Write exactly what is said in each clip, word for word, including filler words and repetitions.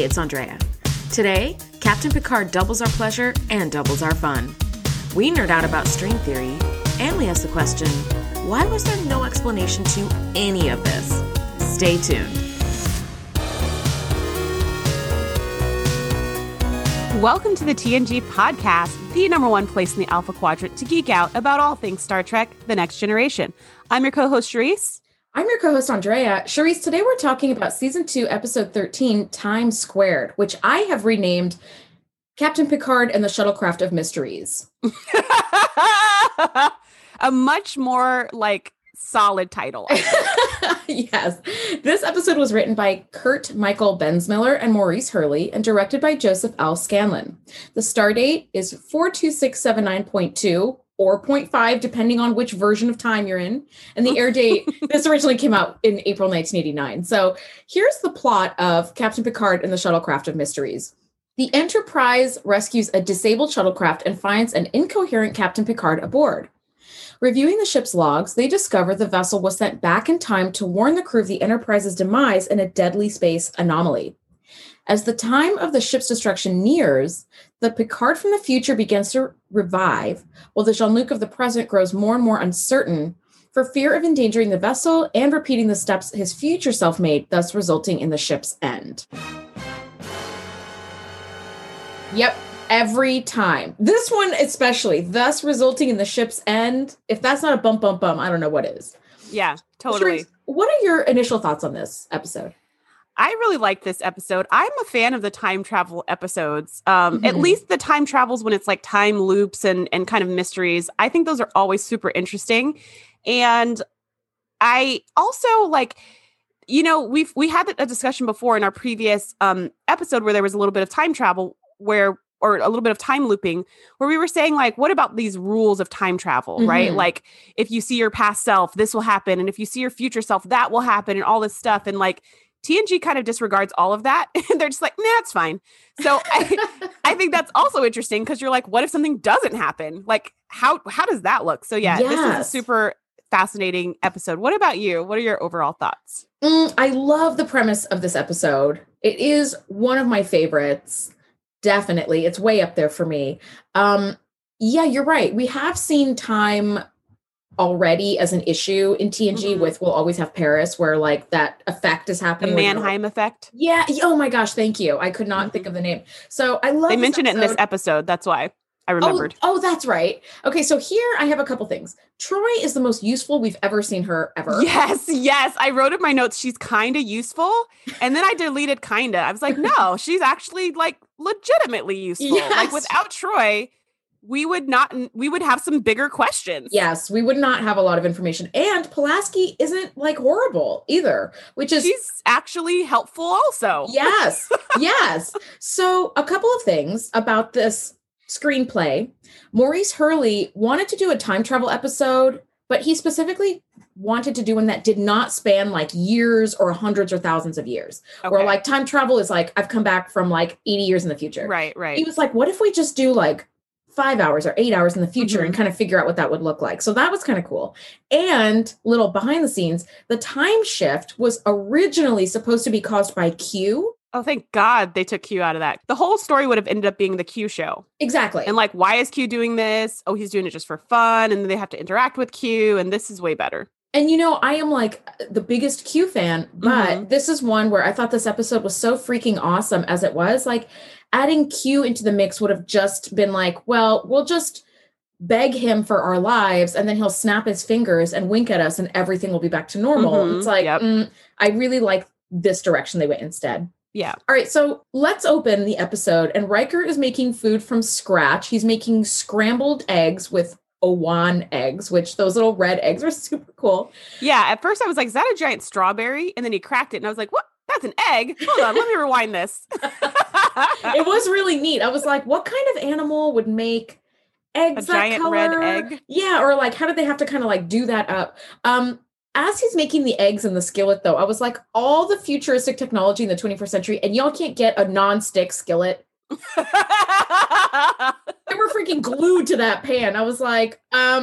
Hey, it's Andrea. Today, Captain Picard doubles our pleasure and doubles our fun. We nerd out about string theory, and we ask the question, why was there no explanation to any of this? Stay tuned. Welcome to the T N G podcast, the number one place in the Alpha Quadrant to geek out about all things Star Trek: The Next Generation. I'm your co-host, Charisse. I'm your co-host, Andrea. Charisse, today we're talking about Season two, Episode thirteen, Time Squared, which I have renamed Captain Picard and the Shuttlecraft of Mysteries. A much more, like, solid title. Yes. This episode was written by Kurt Michael Bensmiller and Maurice Hurley and directed by Joseph L. Scanlon. The star date is four two six seven nine point two or point five, depending on which version of time you're in. And the air date, this originally came out in April nineteen eighty-nine. So here's the plot of Captain Picard and the Shuttlecraft of Mysteries. The Enterprise rescues a disabled shuttlecraft and finds an incoherent Captain Picard aboard. Reviewing the ship's logs, they discover the vessel was sent back in time to warn the crew of the Enterprise's demise in a deadly space anomaly. As the time of the ship's destruction nears, the Picard from the future begins to revive, while the Jean-Luc of the present grows more and more uncertain for fear of endangering the vessel and repeating the steps his future self made, thus resulting in the ship's end. Yep. Every time. This one especially, thus resulting in the ship's end. If that's not a bump, bump, bump, I don't know what is. Yeah, totally. Charisse, what are your initial thoughts on this episode? I really like this episode. I'm a fan of the time travel episodes. Um, Mm-hmm. At least the time travels when it's like time loops and, and kind of mysteries. I think those are always super interesting. And I also like, you know, we've we had a discussion before in our previous um, episode where there was a little bit of time travel where or a little bit of time looping, where we were saying, like, what about these rules of time travel, mm-hmm. right? Like, if you see your past self, this will happen. And if you see your future self, that will happen and all this stuff. And like, T N G kind of disregards all of that. And they're just like, nah, it's fine. So I, I think that's also interesting because you're like, what if something doesn't happen? Like, how, how does that look? So yeah, yes. This is a super fascinating episode. What about you? What are your overall thoughts? Mm, I love the premise of this episode. It is one of my favorites. Definitely. It's way up there for me. Um, yeah, you're right. We have seen time already as an issue in T N G mm-hmm. with We'll Always Have Paris, where like that effect is happening. The Mannheim like, effect. Yeah. Oh my gosh. Thank you. I could not mm-hmm. think of the name. So I love They mentioned it in this episode. That's why I remembered. Oh, oh, that's right. Okay. So here I have a couple things. Troi is the most useful we've ever seen her ever. Yes. Yes. I wrote in my notes, she's kind of useful. And then I deleted kind of. I was like, no, she's actually like legitimately useful. Yes. Like without Troi, we would not, we would have some bigger questions. Yes. We would not have a lot of information. And Pulaski isn't like horrible either, which is. She's actually helpful also. Yes. Yes. So a couple of things about this screenplay. Maurice Hurley wanted to do a time travel episode, but he specifically wanted to do one that did not span like years or hundreds or thousands of years. Okay. Where like time travel is like, I've come back from like eighty years in the future. Right, right. He was like, what if we just do like five hours or eight hours in the future mm-hmm. and kind of figure out what that would look like? So that was kind of cool. And little behind the scenes, the time shift was originally supposed to be caused by Q. Oh, thank God they took Q out of that. The whole story would have ended up being the Q show. Exactly. And like, why is Q doing this? Oh, he's doing it just for fun. And then they have to interact with Q. And this is way better. And, you know, I am like the biggest Q fan, but mm-hmm. this is one where I thought this episode was so freaking awesome as it was. Like adding Q into the mix would have just been like, well, we'll just beg him for our lives. And then he'll snap his fingers and wink at us and everything will be back to normal. Mm-hmm. It's like, yep. mm, I really like this direction they went instead. Yeah. All right. So let's open the episode. And Riker is making food from scratch. He's making scrambled eggs with Owan eggs, which those little red eggs are super cool. Yeah. At first I was like, is that a giant strawberry? And then he cracked it and I was like, what? That's an egg. Hold on. Let me rewind this. It was really neat. I was like, what kind of animal would make eggs a that giant color? red egg? Yeah. Or like, how did they have to kind of like do that up? Um, As he's making the eggs in the skillet, though, I was like, all the futuristic technology in the twenty-first century, and y'all can't get a non-stick skillet. They were freaking glued to that pan. I was like, um,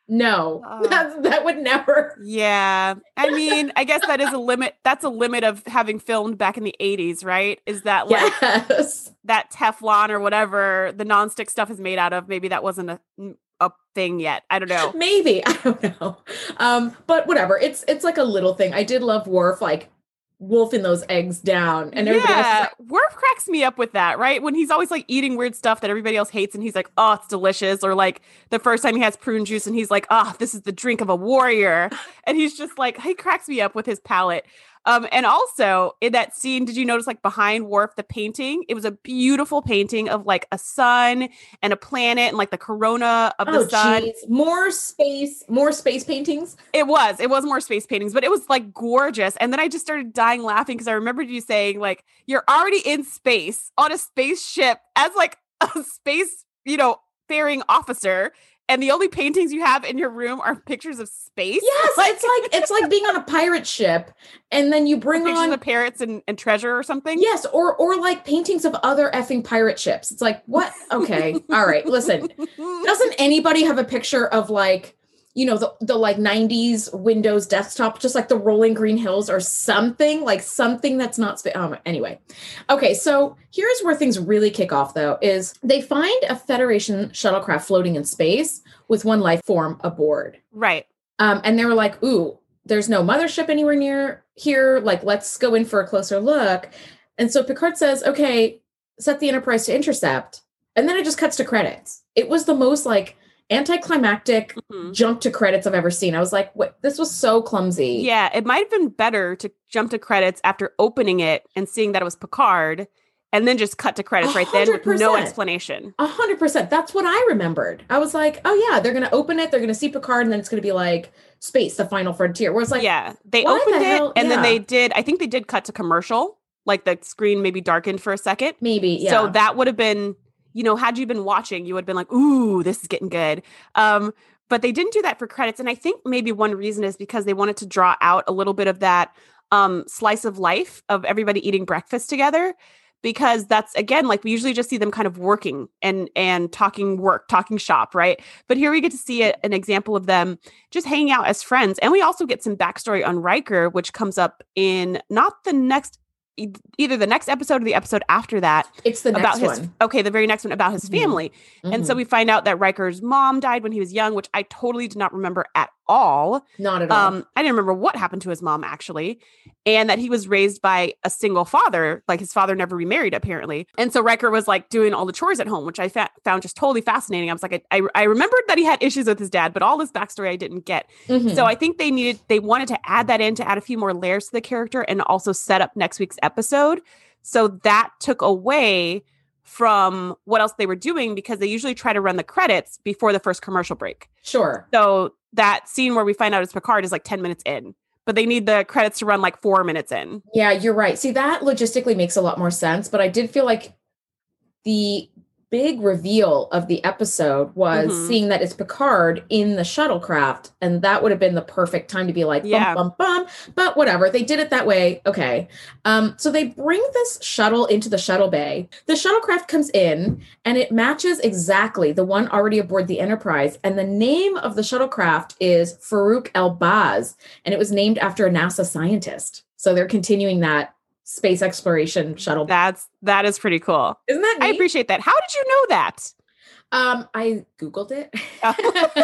No, Uh, that's, that would never. Yeah. I mean, I guess that is a limit. That's a limit of having filmed back in the eighties, right? Is that like Yes. that Teflon or whatever the nonstick stuff is made out of? Maybe that wasn't a a thing yet. I don't know. Maybe. I don't know. Um, but whatever. It's it's like a little thing. I did love Worf like wolfing those eggs down, and everybody else is Yeah, like, Worf cracks me up with that, right? When he's always like eating weird stuff that everybody else hates, and he's like, "Oh, it's delicious," or like the first time he has prune juice, and he's like, "Oh, this is the drink of a warrior," and he's just like, he cracks me up with his palate. Um, and also in that scene, did you notice like behind Worf the painting? It was a beautiful painting of like a sun and a planet and like the corona of the oh, sun. geez. More space, more space paintings. It was. It was more space paintings, but it was like gorgeous. And then I just started dying laughing because I remembered you saying like you're already in space on a spaceship as like a space, you know, faring officer, and the only paintings you have in your room are pictures of space. Yes, like, it's like it's like being on a pirate ship, and then you bring pictures on of pirates and, and treasure or something. yes, or or like paintings of other effing pirate ships. It's like what? Okay, all right. Listen, doesn't anybody have a picture of like, you know, the, the like nineties Windows desktop, just like the rolling green hills or something, like something that's not, spa- um, anyway. Okay, so here's where things really kick off though, is they find a Federation shuttlecraft floating in space with one life form aboard. Right. Um, and they were like, ooh, there's no mothership anywhere near here. Like, let's go in for a closer look. And so Picard says, okay, set the Enterprise to intercept. And then it just cuts to credits. It was the most like anticlimactic Mhm. jump to credits I've ever seen. I was like, what? This was so clumsy. Yeah, it might have been better to jump to credits after opening it and seeing that it was Picard, and then just cut to credits right then with no one hundred percent. explanation. A hundred percent. That's what I remembered. I was like, oh yeah, they're going to open it. They're going to see Picard, and then it's going to be like space, the final frontier. Where it's like, Yeah, they why opened the it, hell- and then yeah. they did, I think they did cut to commercial, like the screen maybe darkened for a second. maybe, yeah. So that would have been, you know, had you been watching, you would have been like, ooh, this is getting good. Um, but they didn't do that for credits. And I think maybe one reason is because they wanted to draw out a little bit of that um, slice of life of everybody eating breakfast together. Because that's, again, like we usually just see them kind of working and and talking work, talking shop, right? But here we get to see a, an example of them just hanging out as friends. And we also get some backstory on Riker, which comes up in not the next, e- either the next episode or the episode after that. it's the about next his, one. okay, the very next one about his Mhm. family. And so Mhm. we find out that Riker's mom died when he was young, which I totally did not remember at all. Not at all. Um, I didn't remember what happened to his mom actually, and that he was raised by a single father. Like his father never remarried apparently, and so Riker was like doing all the chores at home, which I fa- found just totally fascinating. I was like, I, I remembered that he had issues with his dad, but all this backstory I didn't get. Mhm. So I think they needed, they wanted to add that in to add a few more layers to the character and also set up next week's episode. So that took away from what else they were doing because they usually try to run the credits before the first commercial break. Sure. So that scene where we find out it's Picard is like ten minutes in, but they need the credits to run like four minutes in. Yeah, you're right. See, that logistically makes a lot more sense, but I did feel like the big reveal of the episode was Mhm. seeing that it's Picard in the shuttlecraft, and that would have been the perfect time to be like, bum, Yeah. bum, bum. But whatever, they did it that way. Okay. Um, so they bring this shuttle into the shuttle bay. The shuttlecraft comes in, and it matches exactly the one already aboard the Enterprise. And the name of the shuttlecraft is Farouk El-Baz, and it was named after a NASA scientist. So they're continuing that space exploration shuttle. That's that is pretty cool. Isn't that I neat? appreciate that. How did you know that? Um, I Googled it. Like,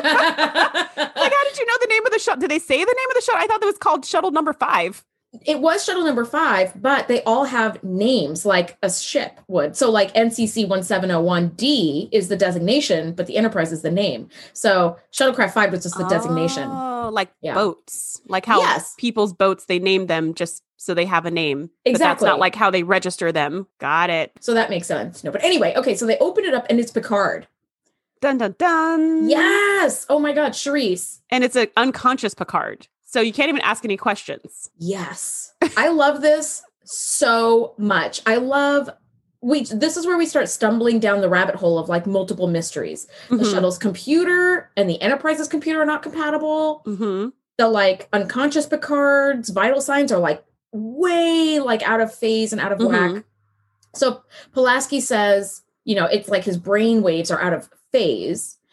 how did you know the name of the shuttle? Did they say the name of the shuttle? I thought that was called Shuttle Number Five. It was shuttle number five, but they all have names like a ship would. So like N C C seventeen oh one D is the designation, but the Enterprise is the name. So Shuttlecraft five was just the designation. Oh, like Yeah. boats, like how Yes. people's boats they name them just so they have a name. But that's Exactly. not like how they register them. Got it. So that makes sense. No, but anyway, okay, so they open it up and it's Picard. Dun dun dun. Yes. Oh my God, Charisse. And it's an unconscious Picard. So you can't even ask any questions. Yes. I love this so much. I love we this is where we start stumbling down the rabbit hole of like multiple mysteries. The Mhm. shuttle's computer and the Enterprise's computer are not compatible. Mhm. The like unconscious Picard's vital signs are like way like out of phase and out of whack. Mhm. So Pulaski says, you know, it's like his brain waves are out of phase.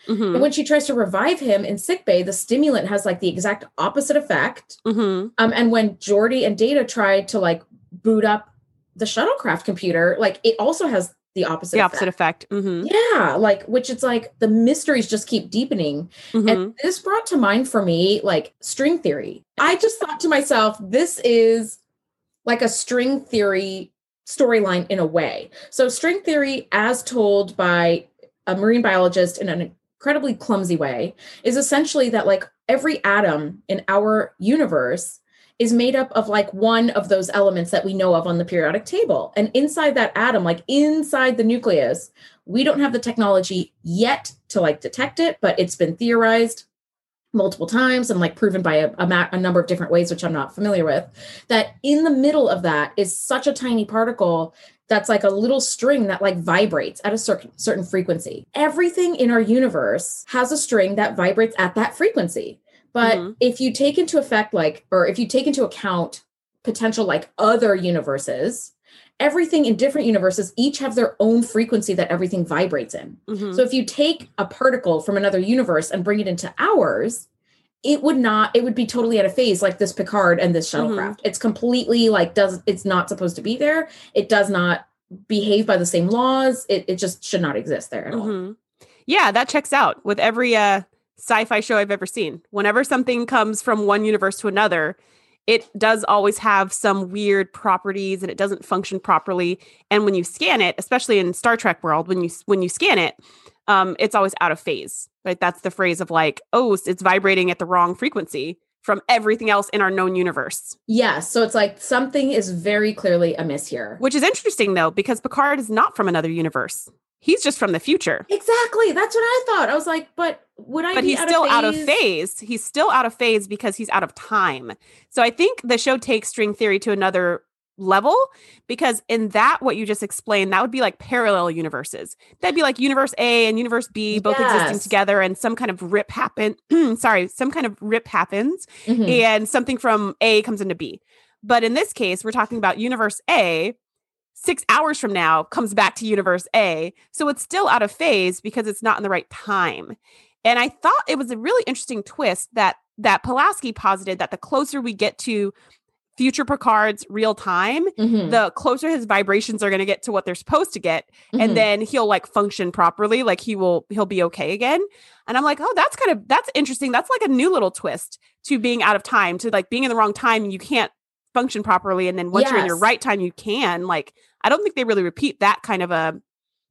Mm-hmm. And when she tries to revive him in sickbay, the stimulant has like the exact opposite effect. Mm-hmm. Um, and when Geordi and Data tried to like boot up the shuttlecraft computer, like it also has the opposite the opposite effect. effect. Mm-hmm. Yeah, like which it's like the mysteries just keep deepening. Mm-hmm. And this brought to mind for me like string theory. I just thought to myself, this is like a string theory storyline in a way. So string theory, as told by a marine biologist in an incredibly clumsy way, is essentially that like every atom in our universe is made up of like one of those elements that we know of on the periodic table. And inside that atom, like inside the nucleus, we don't have the technology yet to like detect it, but it's been theorized multiple times and like proven by a, a, ma- a number of different ways, which I'm not familiar with, that in the middle of that is such a tiny particle that's like a little string that like vibrates at a certain certain frequency. Everything in our universe has a string that vibrates at that frequency. But mm-hmm. if you take into effect, like, or if you take into account potential like other universes, everything in different universes each have their own frequency that everything vibrates in. Mm-hmm. So if you take a particle from another universe and bring it into ours, it would not, it would be totally out of phase, like this Picard and this shuttlecraft. Mm-hmm. It's completely like, does, it's not supposed to be there. It does not behave by the same laws. It, it just should not exist there at mm-hmm. all. Yeah, that checks out with every, uh, sci-fi show I've ever seen. Whenever something comes from one universe to another, it does always have some weird properties and it doesn't function properly. And when you scan it, especially in Star Trek world, when you when you scan it, um, it's always out of phase. Right? That's the phrase of like, oh, it's vibrating at the wrong frequency from everything else in our known universe. Yes. So it's like something is very clearly amiss here. Which is interesting though, because Picard is not from another universe. He's just from the future. Exactly. That's what I thought. I was like, but would I but be he's out still of phase? out of phase. He's still out of phase because he's out of time. So I think the show takes string theory to another level, because in that, what you just explained, that would be like parallel universes. That'd be like universe A and universe B, both yes. existing together, and some kind of rip happen. sorry, some kind of rip happens, mm-hmm. and something from A comes into B. But in this case, we're talking about universe A. Six hours from now comes back to universe A. So it's still out of phase because it's not in the right time. And I thought it was a really interesting twist that that Pulaski posited that the closer we get to future Picard's real time, mm-hmm. the closer his vibrations are going to get to what they're supposed to get. Mm-hmm. And then he'll like function properly. Like he will, he'll be okay again. And I'm like, oh, that's kind of, that's interesting. That's like a new little twist to being out of time, to like being in the wrong time and you can't function properly. And then once yes. you're in your right time, you can. Like, I don't think they really repeat that kind of a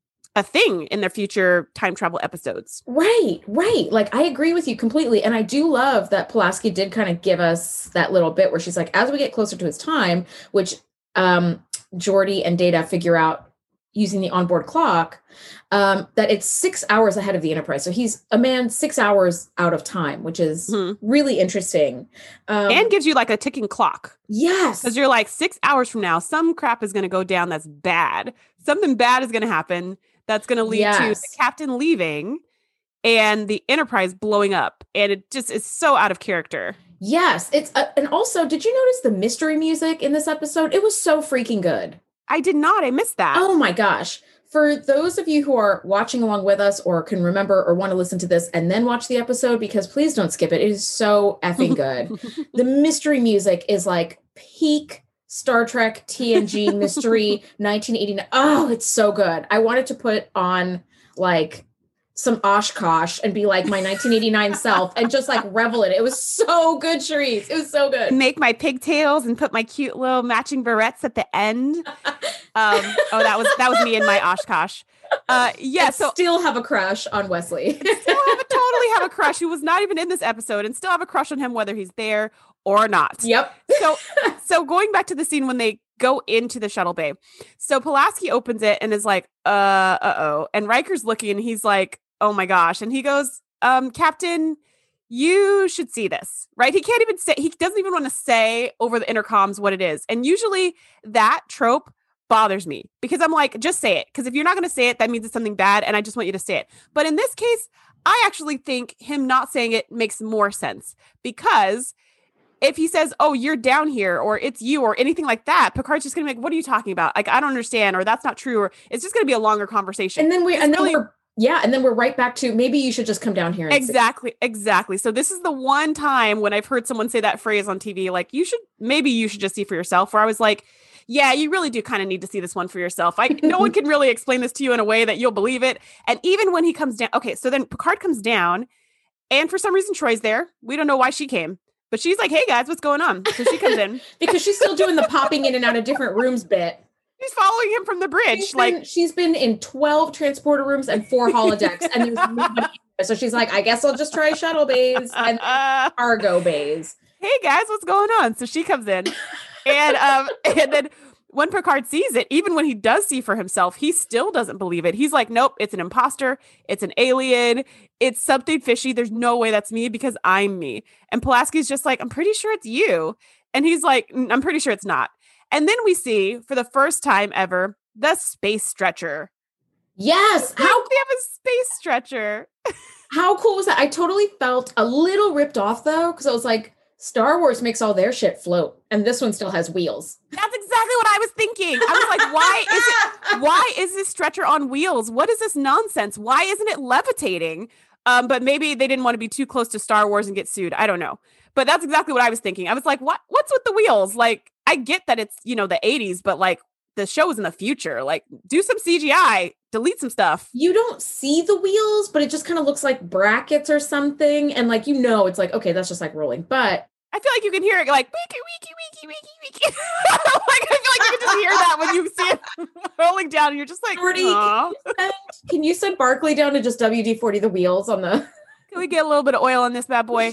a thing in their future time travel episodes. Right, right. Like, I agree with you completely. And I do love that Pulaski did kind of give us that little bit where she's like, as we get closer to his time, which um, Geordi and Data figure out using the onboard clock, um, that it's six hours ahead of the Enterprise. So he's a man six hours out of time, which is mm-hmm. really interesting. Um, and gives you like a ticking clock. Yes. Because you're like, six hours from now, some crap is going to go down that's bad. Something bad is going to happen that's going to lead yes. to the captain leaving and the Enterprise blowing up. And it just is so out of character. Yes. It's uh, and also, did you notice the mystery music in this episode? It was so freaking good. I did not. I missed that. Oh my gosh. For those of you who are watching along with us or can remember or want to listen to this and then watch the episode, because please don't skip it. It is so effing good. The mystery music is like peak Star Trek T N G mystery nineteen eighty-nine. Oh, it's so good. I wanted to put on like some Oshkosh and be like my nineteen eighty-nine self and just like revel in it. It was so good, Charisse. It was so good. Make my pigtails and put my cute little matching barrettes at the end. Um, oh, that was that was me in my Oshkosh. Uh, yeah, and so still have a crush on Wesley. still have a, totally have a crush who was not even in this episode, and still have a crush on him whether he's there or not. Yep. So, so going back to the scene when they go into the shuttle bay, so Pulaski opens it and is like, uh, uh oh, and Riker's looking and he's like, oh my gosh, and he goes, um, Captain, you should see this, right? He can't even say, he doesn't even want to say over the intercoms what it is, and usually that trope bothers me because I'm like, just say it. Because if you're not going to say it, that means it's something bad. And I just want you to say it. But in this case, I actually think him not saying it makes more sense, because if he says, oh, you're down here, or it's you, or anything like that, Picard's just going to be like, what are you talking about? Like, I don't understand, or that's not true, or it's just going to be a longer conversation. And then we, it's and then really- we're, Yeah. And then we're right back to maybe you should just come down here. And exactly. Exactly. So this is the one time when I've heard someone say that phrase on T V, like, you should, maybe you should just see for yourself, where I was like, yeah, you really do kind of need to see this one for yourself. I no one can really explain this to you in a way that you'll believe it. And even when he comes down, okay, so then Picard comes down, and for some reason Troy's there. We don't know why she came, but she's like, hey guys, what's going on? So she comes in. Because she's still doing the popping in and out of different rooms bit. She's following him from the bridge. She's like been, she's been in twelve transporter rooms and four holodecks, and there's nobody there. So she's like, I guess I'll just try shuttle bays and uh, cargo bays. Hey guys, what's going on? So she comes in, and um, and then when Picard sees it, even when he does see for himself, he still doesn't believe it. He's like, nope, it's an imposter. It's an alien. It's something fishy. There's no way that's me because I'm me. And Pulaski's just like, I'm pretty sure it's you. And he's like, I'm pretty sure it's not. And then we see, for the first time ever, the space stretcher. Yes. How How they have a space stretcher? how cool was that? I totally felt a little ripped off though, because I was like, Star Wars makes all their shit float, and this one still has wheels. That's exactly what I was thinking. I was like, why is it? Why is this stretcher on wheels? What is this nonsense? Why isn't it levitating? Um, but maybe they didn't want to be too close to Star Wars and get sued. I don't know. But that's exactly what I was thinking. I was like, what? What's with the wheels? Like, I get that it's, you know, the eighties, but like the show is in the future. Like, do some C G I, delete some stuff. You don't see the wheels, but it just kind of looks like brackets or something. And like, you know, it's like, okay, that's just like rolling. But I feel like you can hear it like, weeky, weeky, weeky, weeky, weeky. Like, I feel like you can just hear that when you see it rolling down and you're just like, Jordy, aw. can you send Barkley down to just W D forty the wheels on the... Can we get a little bit of oil on this bad boy?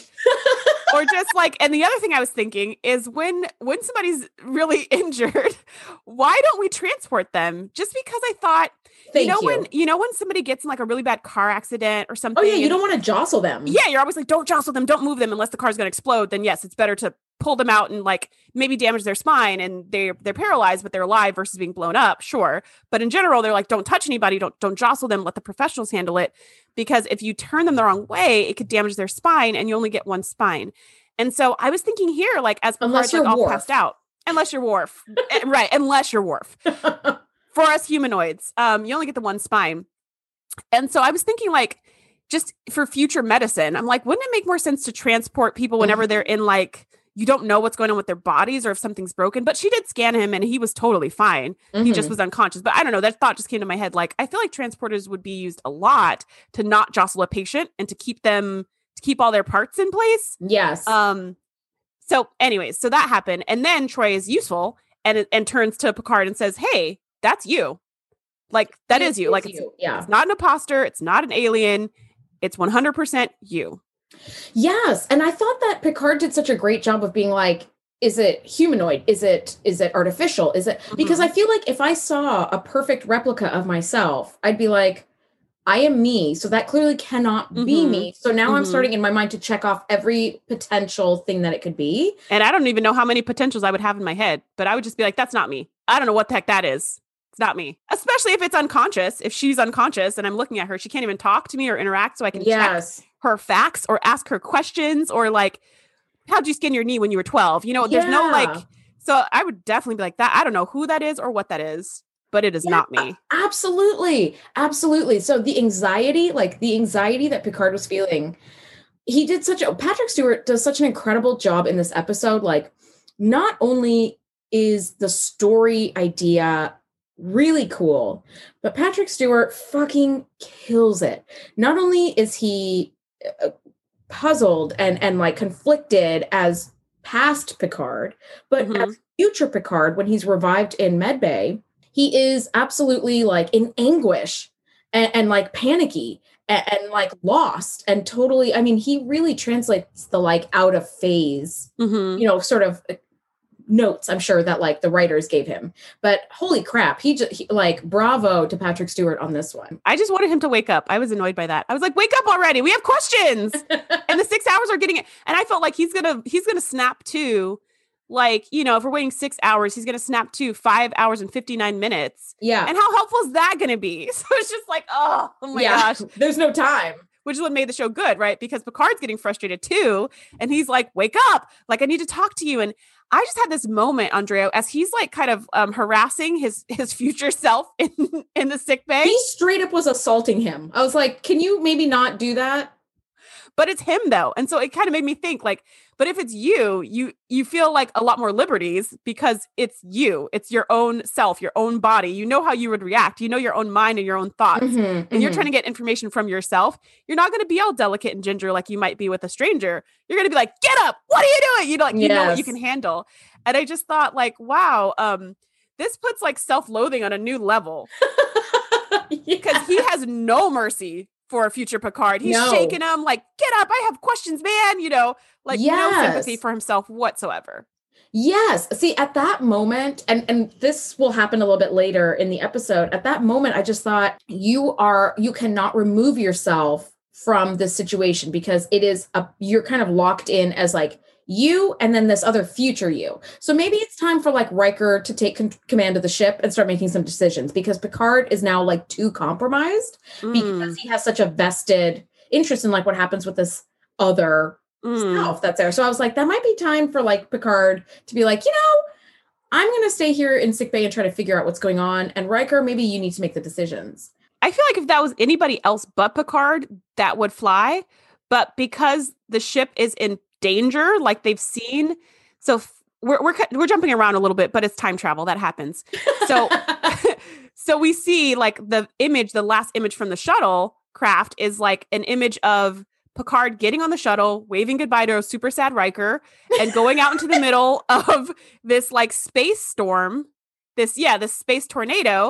Or just like, and the other thing I was thinking is when when somebody's really injured, why don't we transport them? Just because I thought, Thank you know, you. when you know when somebody gets in like a really bad car accident or something. Oh yeah, you and- don't want to jostle them. Yeah, you're always like, don't jostle them, don't move them unless the car's going to explode. Then yes, it's better to pull them out and like maybe damage their spine and they're they're paralyzed, but they're alive versus being blown up. Sure, but in general, they're like, don't touch anybody, don't don't jostle them, let the professionals handle it, because if you turn them the wrong way, it could damage their spine, and you only get one spine. And so I was thinking here, like as Unless Picard's you're like all Worf. passed out, unless you're Worf, Eh, right? Unless you're Worf. For us humanoids, um, you only get the one spine. And so I was thinking, like, just for future medicine, I'm like, wouldn't it make more sense to transport people whenever Mhm. they're in, like, you don't know what's going on with their bodies or if something's broken? But she did scan him and he was totally fine. He just Mhm. was unconscious. But I don't know. That thought just came to my head. Like, I feel like transporters would be used a lot to not jostle a patient and to keep them, to keep all their parts in place. Yes. Um, so anyways, so that happened. And then Troy is useful and, and turns to Picard and says, hey, that's you. Like, that is you. Like, it's, you. Yeah. it's not an imposter. It's not an alien. It's one hundred percent you. Yes. And I thought that Picard did such a great job of being like, is it humanoid? Is it is it artificial? Is it because Mhm. I feel like if I saw a perfect replica of myself, I'd be like, I am me. So that clearly cannot be Mhm. me. So now I'm Mhm. starting in my mind to check off every potential thing that it could be. And I don't even know how many potentials I would have in my head, but I would just be like, that's not me. I don't know what the heck that is. It's not me. Especially if it's unconscious. If she's unconscious and I'm looking at her, she can't even talk to me or interact, so I can check Yes. her facts or ask her questions or like, how'd you skin your knee when you were twelve? You know, there's no Yeah. like, so I would definitely be like that. I don't know who that is or what that is, but it is Yeah, not me. Absolutely. Absolutely. So the anxiety, like the anxiety that Picard was feeling, he did such a, Patrick Stewart does such an incredible job in this episode. Like, not only is the story idea really cool, but Patrick Stewart fucking kills it. Not only is he uh, puzzled and, and like conflicted as past Picard, but Mhm. as future Picard, when he's revived in Medbay, he is absolutely like in anguish and, and like panicky and, and like lost and totally, I mean, he really translates the like out of phase, Mhm. you know, sort of uh, notes, I'm sure that like the writers gave him. But holy crap, he just he, like bravo to Patrick Stewart on this one. I just wanted him to wake up. I was annoyed by that. I was like, wake up already. We have questions. And the six hours are getting it. And I felt like he's gonna he's gonna snap to, like, you know, if we're waiting six hours, he's gonna snap to five hours and fifty-nine minutes. Yeah. And how helpful is that gonna be? So it's just like, oh, oh my yeah. gosh. There's no time. which is what made the show good, right? Because Picard's getting frustrated too. And he's like, wake up. Like, I need to talk to you. And I just had this moment, Andrea, as he's like kind of um, harassing his his future self in, in the sick bay. He straight up was assaulting him. I was like, can you maybe not do that? But it's him though. And so it kind of made me think like, but if it's you, you you feel like a lot more liberties because it's you. It's your own self, your own body. You know how you would react. You know your own mind and your own thoughts. Mm-hmm, and mm-hmm. you're trying to get information from yourself. You're not going to be all delicate and ginger like you might be with a stranger. You're going to be like, get up. What are you doing? You know, like, you yes. know what you can handle. And I just thought like, wow, um, this puts like self-loathing on a new level. Because yeah. he has no mercy for a future Picard. He's no. shaking him like, get up. I have questions, man. You know, like yes. no sympathy for himself whatsoever. Yes. See, at that moment, and, and this will happen a little bit later in the episode, at that moment, I just thought you are, you cannot remove yourself from this situation because it is, a, you're kind of locked in as like you and then this other future you. So maybe it's time for like Riker to take con- command of the ship and start making some decisions because Picard is now like too compromised mm. because he has such a vested interest in like what happens with this other mm. self that's there. So I was like, that might be time for like Picard to be like, you know, I'm going to stay here in sickbay and try to figure out what's going on. And Riker, maybe you need to make the decisions. I feel like if that was anybody else but Picard, that would fly. But because the ship is in danger, like they've seen, so f- we're we're we're jumping around a little bit, but it's time travel that happens. So, so we see like the image, the last image from the shuttle craft is like an image of Picard getting on the shuttle, waving goodbye to a super sad Riker, and going out into the middle of this like space storm. This, yeah, this space tornado,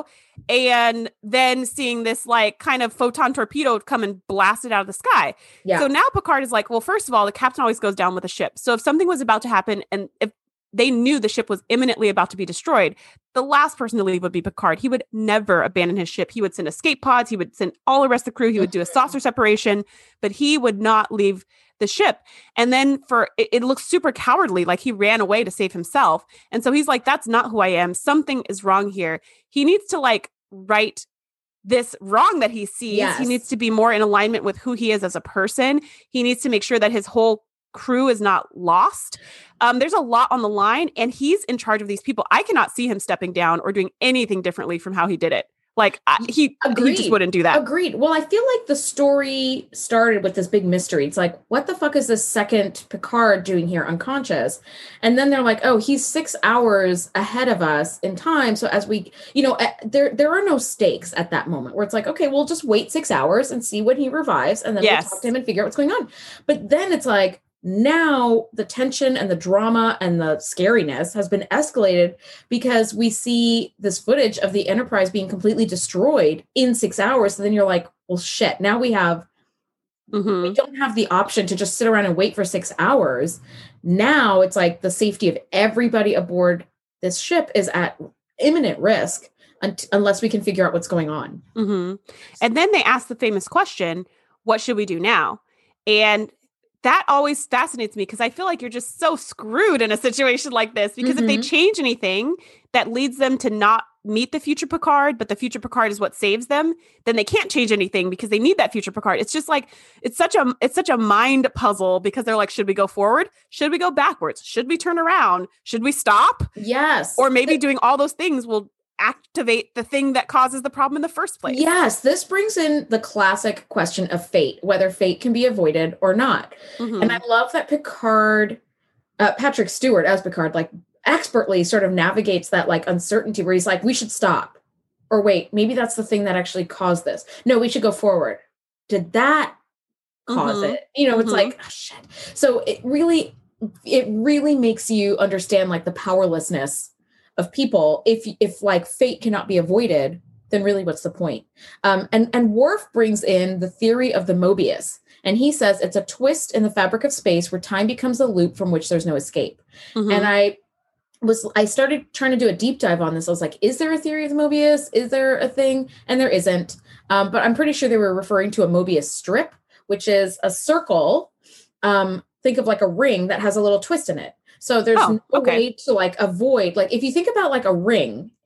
and then seeing this like kind of photon torpedo come and blast it out of the sky. Yeah. So now Picard is like, well, first of all, the captain always goes down with the ship. So if something was about to happen and if they knew the ship was imminently about to be destroyed, the last person to leave would be Picard. He would never abandon his ship. He would send escape pods. He would send all the rest of the crew. He would do a saucer separation, but he would not leave the ship. And then for it, it looks super cowardly, like he ran away to save himself. And so he's like, that's not who I am. Something is wrong here. He needs to like right this wrong that he sees. Yes. He needs to be more in alignment with who he is as a person. He needs to make sure that his whole crew is not lost. Um, there's a lot on the line, and he's in charge of these people. I cannot see him stepping down or doing anything differently from how he did it. Like I, he, he just wouldn't do that. Agreed. Well, I feel like the story started with this big mystery. It's like, what the fuck is this second Picard doing here unconscious? And then they're like, oh, he's six hours ahead of us in time. So as we, you know, there there are no stakes at that moment where it's like, okay, we'll just wait six hours and see when he revives. And then yes. we'll talk to him and figure out what's going on. But then it's like, now the tension and the drama and the scariness has been escalated because we see this footage of the Enterprise being completely destroyed in six hours. So then you're like, well, shit, now we have, mm-hmm. we don't have the option to just sit around and wait for six hours. Now it's like the safety of everybody aboard this ship is at imminent risk un- unless we can figure out what's going on. Mm-hmm. And then they ask the famous question, what should we do now? And that always fascinates me because I feel like you're just so screwed in a situation like this because mm-hmm. if they change anything that leads them to not meet the future Picard, but the future Picard is what saves them, then they can't change anything because they need that future Picard. It's just like, it's such a, it's such a mind puzzle because they're like, should we go forward? Should we go backwards? Should we turn around? Should we stop? Yes. Or maybe the- doing all those things will activate the thing that causes the problem in the first place. Yes, this brings in the classic question of fate, whether fate can be avoided or not. Mm-hmm. And I love that Picard, uh, Patrick Stewart as Picard, like expertly sort of navigates that like uncertainty where he's like, we should stop. Or wait, maybe that's the thing that actually caused this. No, we should go forward. Did that cause mm-hmm. it? You know, it's mm-hmm. like, oh, shit. So it really, it really makes you understand like the powerlessness of people. If, if like fate cannot be avoided, then really what's the point? Um, and, and Worf brings in the theory of the Mobius. And he says it's a twist in the fabric of space where time becomes a loop from which there's no escape. Mm-hmm. And I was, I started trying to do a deep dive on this. I was like, is there a theory of the Mobius? Is there a thing? And there isn't. Um, but I'm pretty sure they were referring to a Mobius strip, which is a circle. Um, think of like a ring that has a little twist in it. So there's oh, no okay. way to like avoid, like if you think about like a ring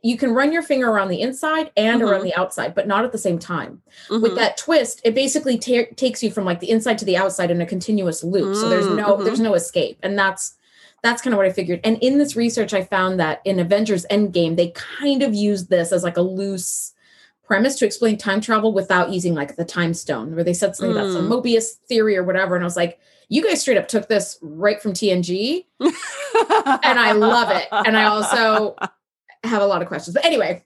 you can run your finger around the inside and Mhm. around the outside, but not at the same time. Mhm. With that twist, it basically ta- takes you from like the inside to the outside in a continuous loop. So there's no Mhm. there's no escape. And that's that's kind of what I figured. And in this research, I found that in Avengers Endgame, they kind of used this as like a loose premise to explain time travel without using like the time stone, where they said something about some Mm. Mobius theory or whatever. And I was like, you guys straight up took this right from T N G. And I love it. And I also have a lot of questions. But anyway,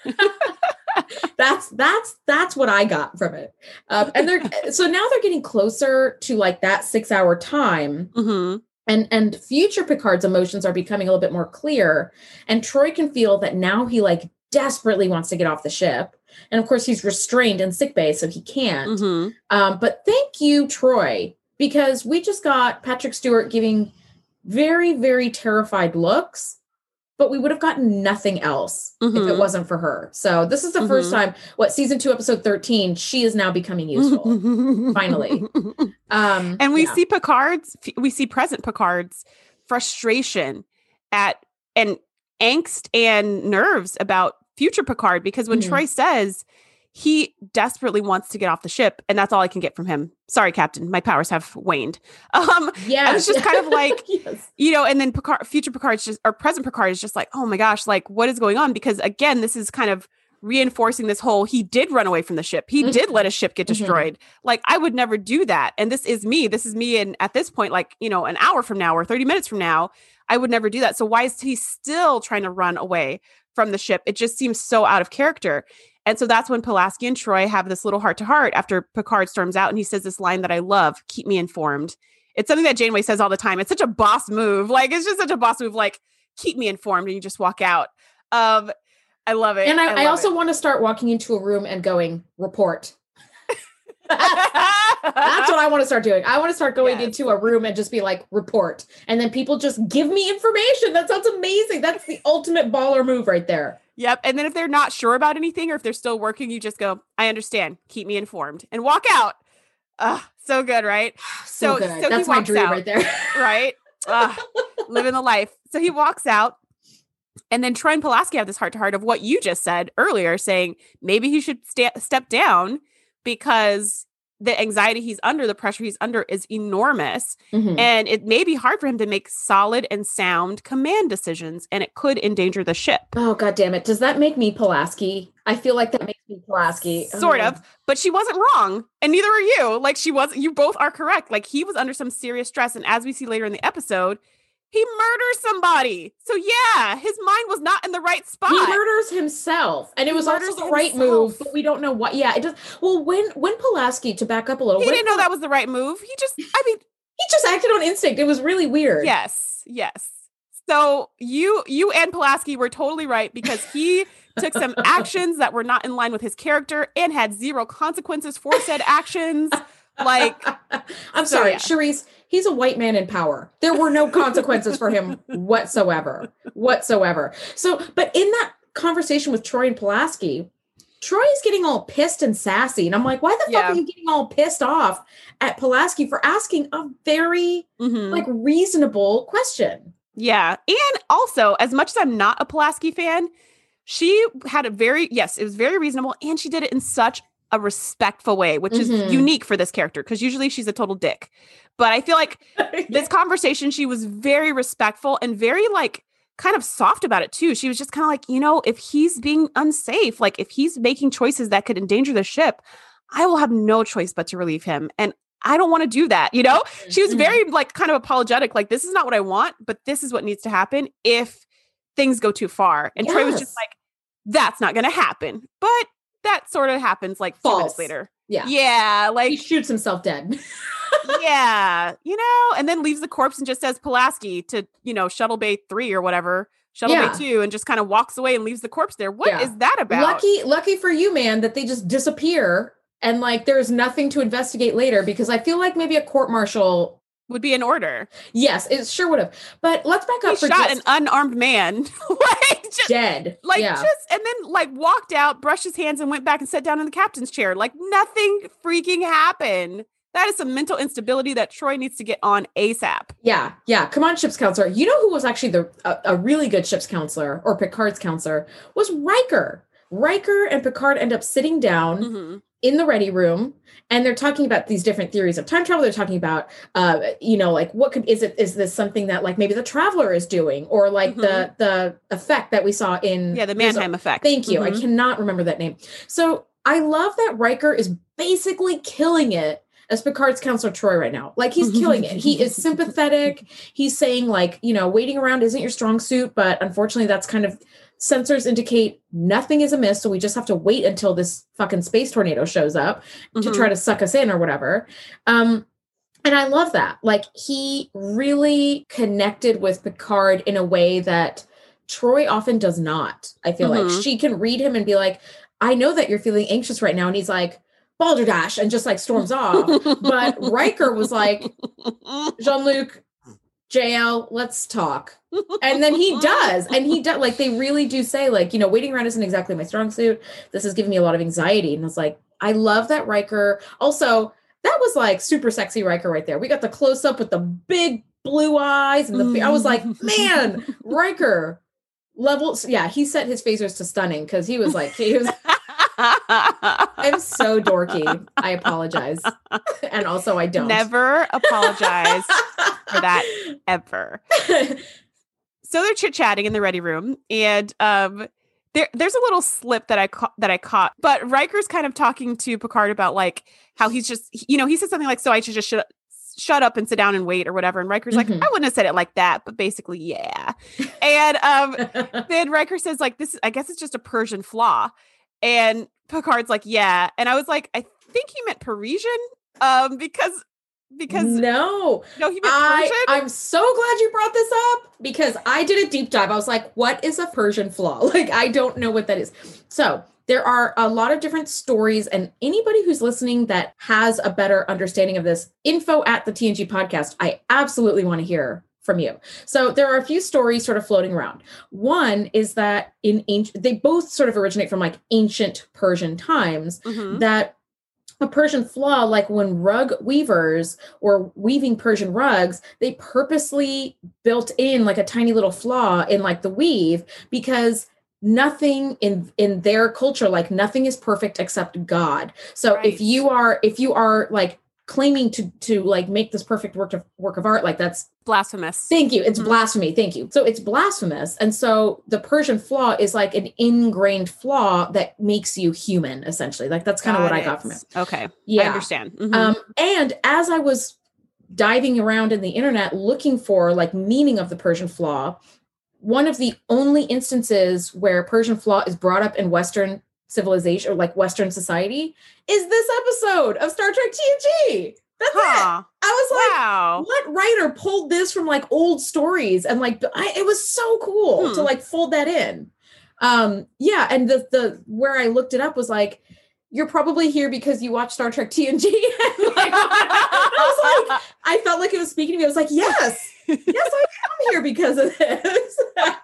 that's that's that's what I got from it. Um, and they're so now they're getting closer to like that six hour time. Mhm. And and future Picard's emotions are becoming a little bit more clear. And Troy can feel that now he like desperately wants to get off the ship. And of course, he's restrained in sickbay, so he can't. Mhm. Um, but thank you, Troy, because we just got Patrick Stewart giving very, very terrified looks, but we would have gotten nothing else if it Mhm. wasn't for her. So this is the first Mhm. time, what, season two, episode thirteen, she is now becoming useful. Finally. Um, And we yeah. see Picard's, we see present Picard's frustration at and angst and nerves about future Picard, because when Mhm. Troy says he desperately wants to get off the ship, and that's all I can get from him. Sorry, Captain, my powers have waned. Um, Yeah, and it's just kind of like, yes. you know, and then Picard, future Picard's just, or present Picard is just like, oh my gosh, like what is going on? Because again, this is kind of reinforcing this whole, he did run away from the ship. He Mhm. did let a ship get Mhm. destroyed. Like I would never do that. And this is me. This is me. And at this point, like, you know, an hour from now or thirty minutes from now, I would never do that. So why is he still trying to run away from the ship? It just seems so out of character. And so that's when Pulaski and Troy have this little heart to heart after Picard storms out and he says this line that I love, keep me informed. It's something that Janeway says all the time. It's such a boss move. Like, it's just such a boss move. Like, keep me informed, and you just walk out. Um, I love it. And I, I, love also it. want to start walking into a room and going, report. That's what I want to start doing. I want to start going Yes. into a room and just be like, report. And then people just give me information. That sounds amazing. That's the ultimate baller move right there. Yep. And then if they're not sure about anything or if they're still working, you just go, I understand. Keep me informed and walk out. Ugh, so good, right? So, So- good. so he That's my walks dream out. right there. Right? Ugh, living the life. So he walks out. And then Troy and Pulaski have this heart to heart of what you just said earlier, saying maybe he should sta- step down because the anxiety he's under, the pressure he's under is enormous. Mhm. And it may be hard for him to make solid and sound command decisions, and it could endanger the ship. Oh, God damn it. Does that make me Pulaski? I feel like that makes me Pulaski. Sort Oh. of, but she wasn't wrong, and neither are you. Like she was, you both are correct. Like he was under some serious stress, and as we see later in the episode, he murders somebody. So yeah, his mind was not in the right spot. He murders himself, and it He was also murders the right himself. move, but we don't know what. Yeah, it does. Well, when when Pulaski, to back up a little, He when didn't know that was the right move. He just, I mean, he just acted on instinct. It was really weird. yes, yes. So you, you and Pulaski were totally right because he took some actions that were not in line with his character and had zero consequences for said actions. Like, I'm So, sorry, yeah. Charisse, he's a white man in power. There were no consequences for him whatsoever. Whatsoever. So, but in that conversation with Troy and Pulaski, Troy is getting all pissed and sassy. And I'm like, why the fuck Yeah. are you getting all pissed off at Pulaski for asking a very mhm. like reasonable question? Yeah. And also, as much as I'm not a Pulaski fan, she had a very, yes, it was very reasonable. And she did it in such a respectful way, which is Mhm. unique for this character because usually she's a total dick. But I feel like this conversation, she was very respectful and very like kind of soft about it too. She was just kind of like, you know, if he's being unsafe, like if he's making choices that could endanger the ship, I will have no choice but to relieve him. And I don't want to do that. You know, she was Mhm. very like kind of apologetic. Like, this is not what I want, but this is what needs to happen if things go too far. And Troy was just Yes. like, that's not going to happen. But that sort of happens like two minutes False. later. Yeah. Yeah. He Like, shoots himself dead. yeah, you know, and then leaves the corpse and just says Pulaski to, you know, Shuttle Bay three or whatever, Shuttle Yeah. Bay two, and just kind of walks away and leaves the corpse there. What is Yeah. that about? Lucky, lucky for you, man, that they just disappear and like there's nothing to investigate later, because I feel like maybe a court martial. Would be in order. Yes, it sure would have. But let's back He up for shot just an unarmed man. like, just, dead. like yeah. just, and then like walked out, brushed his hands and went back and sat down in the captain's chair. Like nothing freaking happened. That is some mental instability that Troy needs to get on ASAP. Yeah, yeah. Come on, ship's counselor. You know who was actually the a, a really good ship's counselor, or Picard's counselor, was Riker. Riker and Picard end up sitting down mm-hmm. in the ready room, and they're talking about these different theories of time travel. They're talking about, uh, you know, like what could is it? Is this something that like maybe the Traveler is doing, or like mm-hmm. the the effect that we saw in yeah the Mannheim effect? Thank you. Mm-hmm. I cannot remember that name. So I love that Riker is basically killing it as Picard's counselor Troy right now. Like he's killing it. He is sympathetic. He's saying like, you know, waiting around isn't your strong suit, but unfortunately that's kind of sensors indicate nothing is amiss. So we just have to wait until this fucking space tornado shows up mm-hmm. to try to suck us in or whatever. Um, and I love that. Like he really connected with Picard in a way that Troy often does not. I feel mm-hmm. like she can read him and be like, I know that you're feeling anxious right now. And he's like, balderdash, and just like storms off. But Riker was like, Jean-Luc, J L, let's talk. And then he does. And he does, like, they really do say, like, you know, waiting around isn't exactly my strong suit. This is giving me a lot of anxiety. And I was like, I love that Riker. Also, that was like super sexy Riker right there. We got the close up with the big blue eyes. And the, I was like, man, Riker levels. Yeah, he set his phasers to stunning because he was like, he was. I'm so dorky. I apologize. And also I don't. Never apologize for that ever. So they're chit-chatting in the ready room, and um there there's a little slip that I ca- that I caught. But Riker's kind of talking to Picard about like how he's just, you know, he said something like, so I should just shut shut up and sit down and wait or whatever. And Riker's mm-hmm. like, I wouldn't have said it like that, but basically, yeah. And um then Riker says like, this, I guess it's just a Persian flaw. And Picard's like, yeah. And I was like, I think he meant Parisian. Um, because because no, no, he meant I, Persian. I'm so glad you brought this up because I did a deep dive. I was like, what is a Persian flaw? Like, I don't know what that is. So there are a lot of different stories, and anybody who's listening that has a better understanding of this, info at the T N G podcast, I absolutely want to hear from you. So there are a few stories sort of floating around. One is that in ancient, they both sort of originate from like ancient Persian times, mm-hmm. that a Persian flaw, like when rug weavers were weaving Persian rugs, they purposely built in like a tiny little flaw in like the weave because nothing in in their culture, like nothing is perfect except God. So right. if you are if you are like claiming to to like make this perfect work of work of art, like that's blasphemous. Thank you. It's mm-hmm. blasphemy. Thank you. So it's blasphemous. And so the Persian flaw is like an ingrained flaw that makes you human, essentially. Like that's kind of what it. I got from it. Okay. Yeah. I understand. Mm-hmm. Um, and as I was diving around in the internet looking for like meaning of the Persian flaw, one of the only instances where Persian flaw is brought up in Western civilization or like Western society is this episode of Star Trek T N G. That's huh. it. I was like, wow. What writer pulled this from like old stories? And like, I, it was so cool hmm. to like fold that in. Um, yeah. And the, the, where I looked it up was like, you're probably here because you watch Star Trek T N G. And like, I was like, I felt like it was speaking to me. I was like, yes, yes, I am here because of this.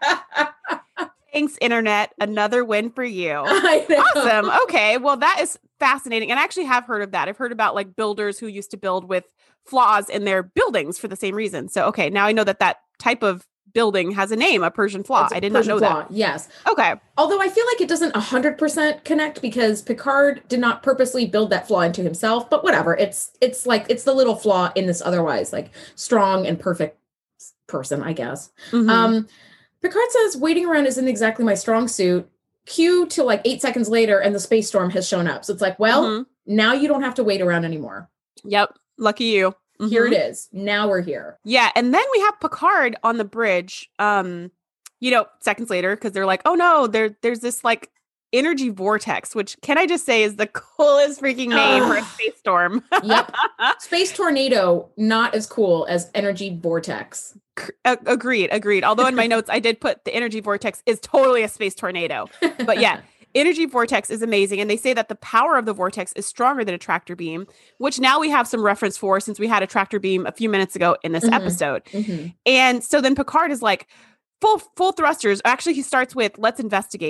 Thanks, internet. Another win for you. I know. Awesome. Okay. Well, that is fascinating. And I actually have heard of that. I've heard about like builders who used to build with flaws in their buildings for the same reason. So, okay. Now I know that that type of building has a name, a Persian flaw. I did Persian not know flaw, that. Yes. Okay. Although I feel like it doesn't one hundred percent connect because Picard did not purposely build that flaw into himself, but whatever. It's it's like it's the little flaw in this otherwise like strong and perfect person, I guess. Mm-hmm. Um Picard says waiting around isn't exactly my strong suit. Cue to like eight seconds later and the space storm has shown up. So it's like, well, mm-hmm. now you don't have to wait around anymore. Yep. Lucky you. Mm-hmm. Here it is. Now we're here. Yeah. And then we have Picard on the bridge, um, you know, seconds later, because they're like, oh no, there, there's this like energy vortex, which can I just say is the coolest freaking name uh, for a space storm. Yep. Space tornado, not as cool as energy vortex. Uh, agreed. Agreed. Although in my notes, I did put the energy vortex is totally a space tornado, but yeah. Energy vortex is amazing. And they say that the power of the vortex is stronger than a tractor beam, which now we have some reference for since we had a tractor beam a few minutes ago in this mm-hmm. episode. Mm-hmm. And so then Picard is like full, full thrusters. Actually, he starts with let's investigate.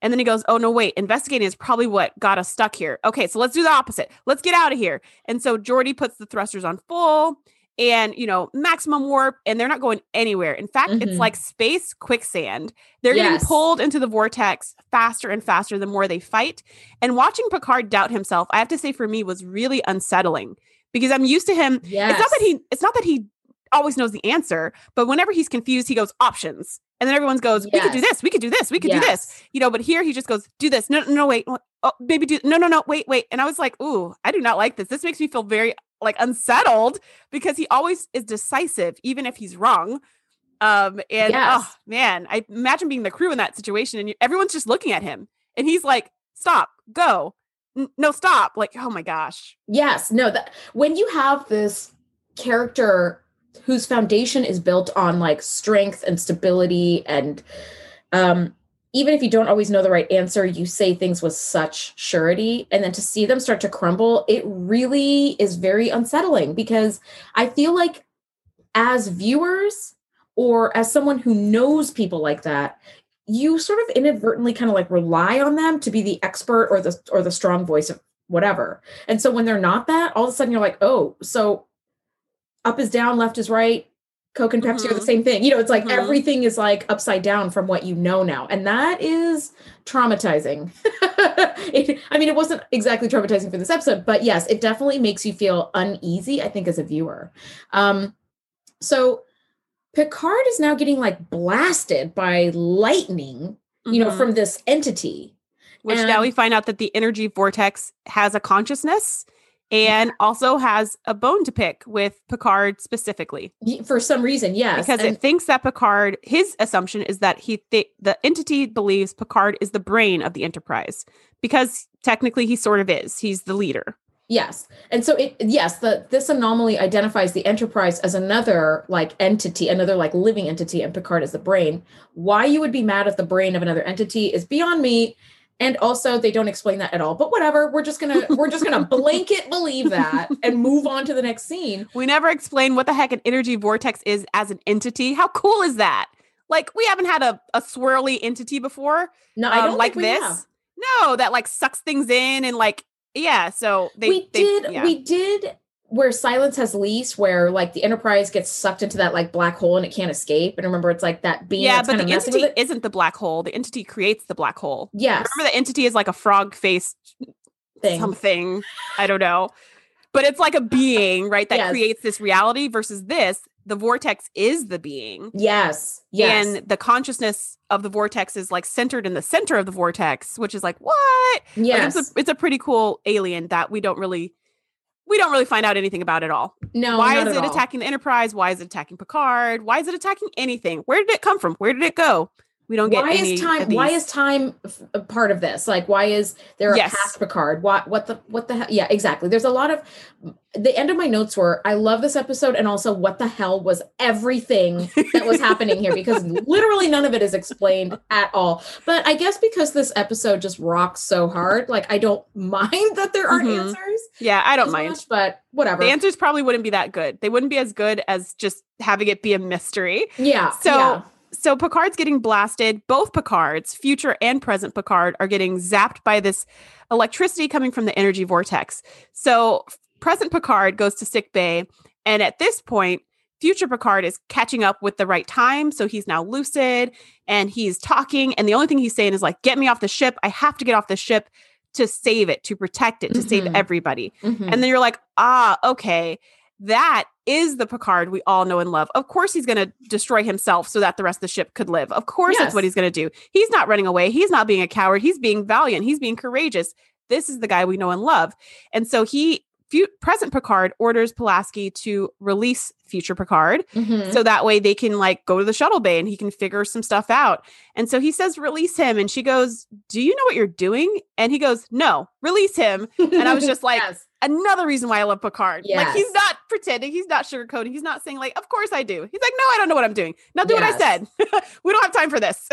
And then he goes, oh, no, wait, investigating is probably what got us stuck here. Okay, so let's do the opposite. Let's get out of here. And so Geordi puts the thrusters on full and, you know, maximum warp, and they're not going anywhere. In fact, mm-hmm. it's like space quicksand. They're yes. getting pulled into the vortex faster and faster the more they fight. And watching Picard doubt himself, I have to say for me, was really unsettling because I'm used to him. Yes. It's not that he, it's not that he always knows the answer, but whenever he's confused, he goes options. And then everyone goes, yes. we could do this, we could do this, we could yes. do this. You know, but here he just goes, do this. No, no, wait. Oh, maybe do, no, no, no, wait, wait. And I was like, ooh, I do not like this. This makes me feel very like unsettled because he always is decisive, even if he's wrong. Um, and yes. oh man, I imagine being the crew in that situation and you, everyone's just looking at him and he's like, stop, go. N- no, stop. Like, oh my gosh. Yes. No, that when you have this character whose foundation is built on like strength and stability. And um, even if you don't always know the right answer, you say things with such surety. And then to see them start to crumble, it really is very unsettling because I feel like as viewers or as someone who knows people like that, you sort of inadvertently kind of like rely on them to be the expert or the, or the strong voice of whatever. And so when they're not that, all of a sudden you're like, oh, so up is down, left is right. Coke and Pepsi mm-hmm. are the same thing. You know, it's like mm-hmm. everything is like upside down from what you know now. And that is traumatizing. it, I mean, it wasn't exactly traumatizing for this episode, but yes, it definitely makes you feel uneasy, I think, as a viewer. Um, so Picard is now getting like blasted by lightning, mm-hmm. you know, from this entity. Which and, now we find out that the energy vortex has a consciousness. And also has a bone to pick with Picard specifically. For some reason, yes. Because and- it thinks that Picard, his assumption is that he th- the entity believes Picard is the brain of the Enterprise. Because technically he sort of is. He's the leader. Yes. And so, it yes, the this anomaly identifies the Enterprise as another like entity, another like living entity, and Picard is the brain. Why you would be mad at the brain of another entity is beyond me. And also they don't explain that at all, but whatever. We're just going to, we're just going to blanket believe that and move on to the next scene. We never explain what the heck an energy vortex is as an entity. How cool is that? Like we haven't had a, a swirly entity before. No, I don't um, like think we this. have. No, that like sucks things in and like, yeah. So they, we they, did, yeah. we did where Silence Has Lease, where like the Enterprise gets sucked into that like black hole and it can't escape. And remember, it's like that beam. Yeah, that's but kind the of entity with it. isn't the black hole. The entity creates the black hole. Yes. Remember, the entity is like a frog faced thing. something. I don't know. But it's like a being, right? That yes. creates this reality versus this. The vortex is the being. Yes. Yes. And the consciousness of the vortex is like centered in the center of the vortex, which is like, what? Yes. Like, it's, a, it's a pretty cool alien that we don't really, we don't really find out anything about at all. No, Why not is at it all. attacking the Enterprise? Why is it attacking Picard? Why is it attacking anything? Where did it come from? Where did it go? We don't get why any is time of these. why is time a part of this? Like, why is there a Yes. past Picard? What what the what the hell? Yeah, exactly. There's a lot of the end of my notes were I love this episode and also what the hell was everything that was happening here because literally none of it is explained at all. But I guess because this episode just rocks so hard, like I don't mind that there aren't Mhm. answers. Yeah, I don't as mind. much, but whatever. The answers probably wouldn't be that good. They wouldn't be as good as just having it be a mystery. yeah. So yeah. So Picard's getting blasted. Both Picards, future and present Picard, are getting zapped by this electricity coming from the energy vortex. So present Picard goes to sick bay. And at this point, future Picard is catching up with the right time. So he's now lucid and he's talking. And the only thing he's saying is like, get me off the ship. I have to get off the ship to save it, to protect it, to Mhm. save everybody. Mhm. And then you're like, ah, okay. That is the Picard we all know and love. Of course, he's going to destroy himself so that the rest of the ship could live. Of course, Yes. that's what he's going to do. He's not running away. He's not being a coward. He's being valiant. He's being courageous. This is the guy we know and love. And so he, fu- present Picard orders Pulaski to release future Picard. Mhm. So that way they can like go to the shuttle bay and he can figure some stuff out. And so he says, release him. And she goes, do you know what you're doing? And he goes, no, release him. And I was just like, Yes. another reason why I love Picard. Like Yes. he's not pretending. He's not sugarcoating. He's not saying like, of course I do. He's like, no, I don't know what I'm doing. Now do what I Yes. said. We don't have time for this.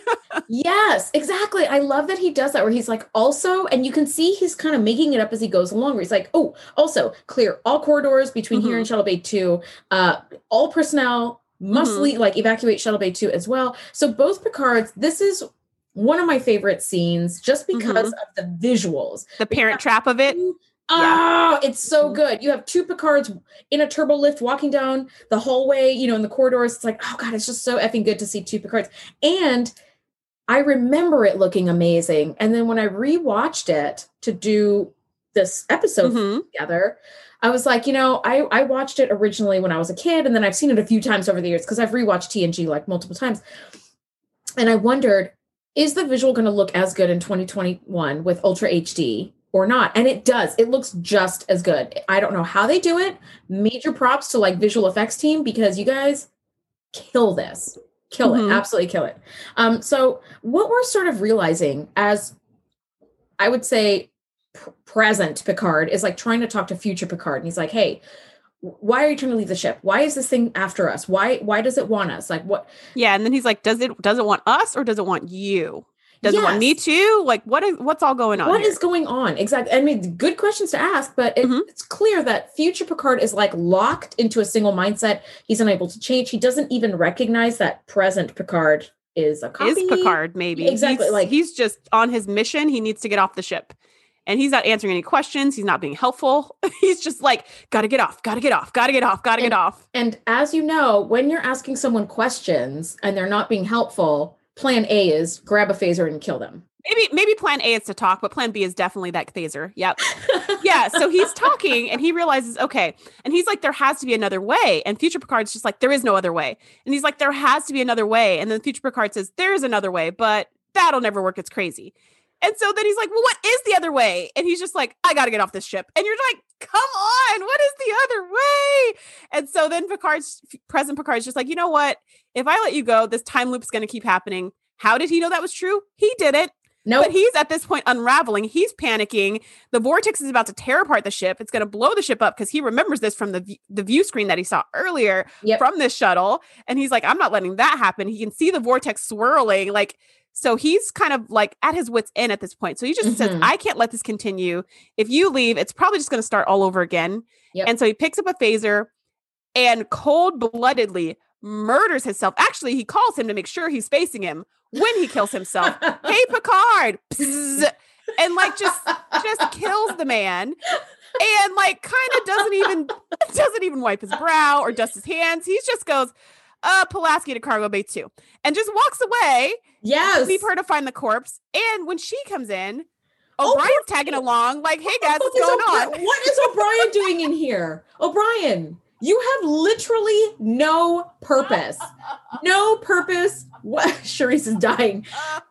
Yes, exactly. I love that he does that where he's like, also, and you can see he's kind of making it up as he goes along, where he's like, oh, also clear all corridors between here Mhm. and Shuttle Bay two, uh, all personnel must Mhm. leave, like evacuate Shuttle Bay two as well. So both Picards, this is one of my favorite scenes just because Mhm. of the visuals. The parent trap of it. Oh, it's so Mhm. good. You have two Picards in a turbo lift walking down the hallway, you know, in the corridors. It's like, oh God, it's just so effing good to see two Picards. And I remember it looking amazing. And then when I rewatched it to do this episode Mhm. together, I was like, you know, I, I watched it originally when I was a kid, and then I've seen it a few times over the years because I've rewatched T N G like multiple times. And I wondered, is the visual going to look as good in twenty twenty-one with Ultra H D or not? And it does. It looks just as good. I don't know how they do it. Major props to like visual effects team, because you guys kill this. Kill Mhm. it. Absolutely kill it. Um, so what we're sort of realizing as, I would say, p- present Picard is like trying to talk to future Picard. And he's like, hey, why are you trying to leave the ship? Why is this thing after us? Why, why does it want us? Like what? Yeah, and then he's like, "Does it does it want us or does it want you? Does it want me Yes. too? Like, what is what's all going on What here?" is going on? Exactly. I mean, good questions to ask, but it, Mhm. it's clear that future Picard is like locked into a single mindset. He's unable to change. He doesn't even recognize that present Picard is a copy. Is Picard maybe Exactly, He's, like- he's just on his mission. He needs to get off the ship, and he's not answering any questions. He's not being helpful. He's just like, "Gotta get off. Gotta get off. Gotta get off. Gotta get off." And as you know, when you're asking someone questions and they're not being helpful, plan A is grab a phaser and kill them. Maybe maybe Plan A is to talk, but Plan B is definitely that phaser. Yep. Yeah, so he's talking and he realizes, okay, and he's like, there has to be another way. And Future Picard's just like, there is no other way. And he's like, there has to be another way. And then Future Picard says, there is another way, but that'll never work. It's crazy. And so then he's like, well, what is the other way? And he's just like, I got to get off this ship. And you're like, come on, what is the other way? And so then Picard's, present Picard's just like, you know what? If I let you go, this time loop is going to keep happening. How did he know that was true? He didn't. No, But he's at this point unraveling. He's panicking. The vortex is about to tear apart the ship. It's going to blow the ship up because he remembers this from the v- the view screen that he saw earlier Yep. from this shuttle. And he's like, I'm not letting that happen. He can see the vortex swirling. Like, so he's kind of like at his wits' end at this point. So he just says, Mhm. I can't let this continue. If you leave, it's probably just going to start all over again. Yep. And so he picks up a phaser and cold-bloodedly murders himself. Actually, he calls him to make sure he's facing him when he kills himself. Hey, Picard! Psst, and like just just kills the man, and like kind of doesn't even doesn't even wipe his brow or dust his hands. He just goes, uh, Pulaski to cargo bay two, and just walks away. yes. Leave her to find the corpse. And when she comes in, Oh, O'Brien's poor tagging thing. along, like, hey guys, What what's is going O'Bri- on? What is O'Brien doing in here? O'Brien, you have literally no purpose. No purpose. What? Charisse is dying.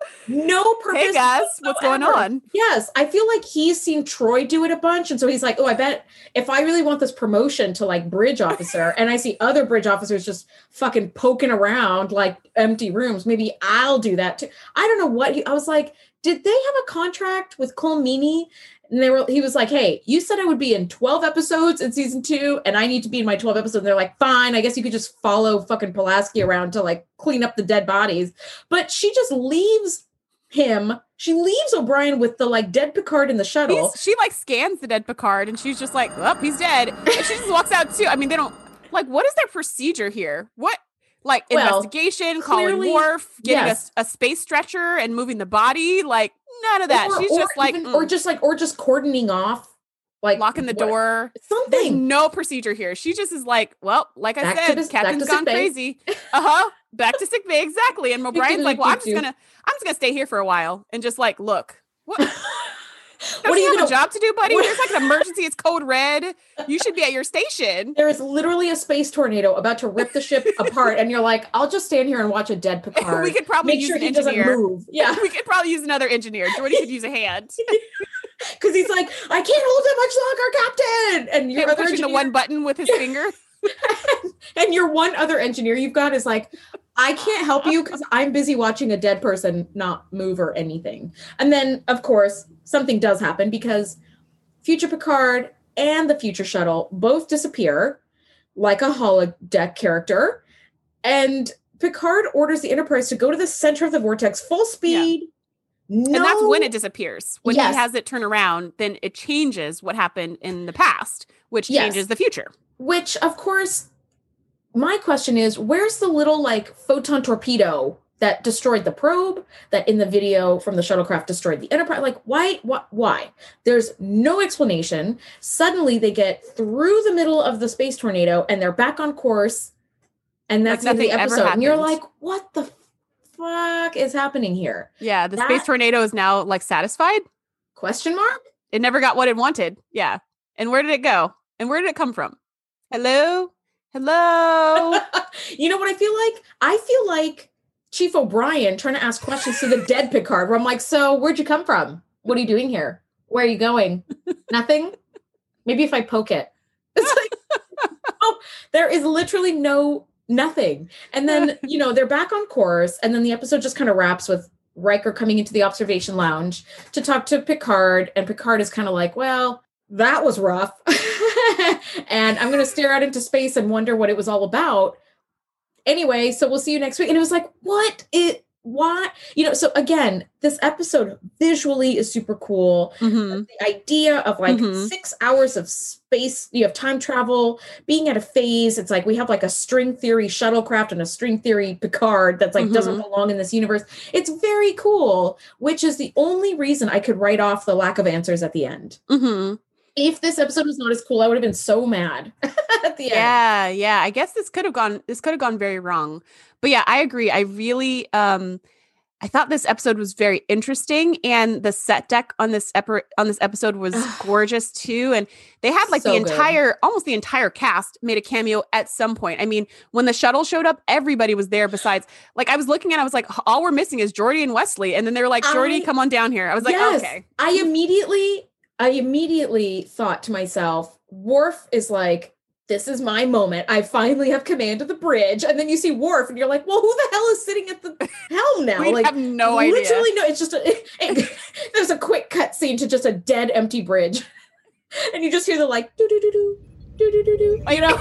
No purpose. Hey guys, what's going whatsoever. on? Yes, I feel like he's seen Troy do it a bunch. And so he's like, oh, I bet if I really want this promotion to like bridge officer and I see other bridge officers just fucking poking around like empty rooms, maybe I'll do that too. I don't know what he, I was like, did they have a contract with Cole Meany? And they were, he was like, hey, you said I would be in twelve episodes in season two, and I need to be in my twelve episodes. And they're like, fine, I guess you could just follow fucking Pulaski around to like clean up the dead bodies. But she just leaves him. She leaves O'Brien with the like dead Picard in the shuttle. He's, she like scans the dead Picard and she's just like, oh, he's dead. And she just walks out too. I mean, they don't like, what is their procedure here? What, like Well, investigation, calling clearly, Worf, getting yes. a, a space stretcher and moving the body? Like none of that. Or- she's or just like, even- mm, or just like, or just cordoning off, like locking the what- door. There's Something. no procedure here. She just is like, well, like I Back to said, this- back Captain's to gone sick bay. crazy. Uh-huh. Back to sick bay. Exactly. And O'Brien's like, well, I'm just do. gonna, I'm just gonna stay here for a while and just like, look, what, What don't are you you have gonna? a job to do, buddy? what- There's like an emergency. It's code red. You should be at your station. There is literally a space tornado about to rip the ship apart, and you're like, I'll just stand here and watch a dead Picard. We could probably make use sure an he engineer. doesn't move. Yeah, We could probably use another engineer. Jordy could use a hand. because he's like, I can't hold it much longer, Captain. And your Him other pushing engineer, the one button with his finger. and your one other engineer you've got is like, I can't help you because I'm busy watching a dead person not move or anything. And then, of course, something does happen because Future Picard and the Future Shuttle both disappear like a holodeck character. And Picard orders the Enterprise to go to the center of the vortex full speed. No, And that's when it disappears. When Yes. he has it turn around, then it changes what happened in the past, which Yes. changes the future. Which, of course, my question is, where's the little like photon torpedo that destroyed the probe, that in the video from the shuttlecraft destroyed the Enterprise. Like, why, why, why? There's no explanation. Suddenly they get through the middle of the space tornado and they're back on course. And that's like the end of the episode. Happened. And you're like, what the fuck is happening here? Yeah. The that, space tornado is now like satisfied? Question mark? It never got what it wanted. Yeah. And where did it go? And where did it come from? Hello? Hello? You know what I feel like? I feel like Chief O'Brien trying to ask questions to the dead Picard, where I'm like, so where'd you come from? What are you doing here? Where are you going? Nothing? Maybe if I poke it. It's like, oh, there is literally no nothing. And then, you know, they're back on course. And then the episode just kind of wraps with Riker coming into the observation lounge to talk to Picard. And Picard is kind of like, well, that was rough. And I'm going to stare out into space and wonder what it was all about. Anyway, so we'll see you next week. And it was like, what? It, why? You know, so again, this episode visually is super cool. Mm-hmm. The idea of like mm-hmm. six hours of space, you have time travel, being at a phase. It's like we have like a string theory shuttlecraft and a string theory Picard that's like mm-hmm. doesn't belong in this universe. It's very cool, which is the only reason I could write off the lack of answers at the end. Mm-hmm. If this episode was not as cool, I would have been so mad at the end. Yeah, yeah. I guess this could have gone this could have gone very wrong. But yeah, I agree. I really um I thought this episode was very interesting, and the set deck on this epi- on this episode was gorgeous too. And they had like so the entire good. almost the entire cast made a cameo at some point. I mean, when the shuttle showed up, everybody was there besides like I was looking at it, I was like, all we're missing is Geordi and Wesley. And then they were like, Geordi, I, come on down here. I was like, yes, oh, okay. I immediately I immediately thought to myself, Worf is like, this is my moment. I finally have command of the bridge. And then you see Worf and you're like, well, who the hell is sitting at the helm now? We like, have no literally, idea. Literally, no, it's just, a, it, it, there's a quick cut scene to just a dead, empty bridge. And you just hear the like, do do do do do do do do. You know,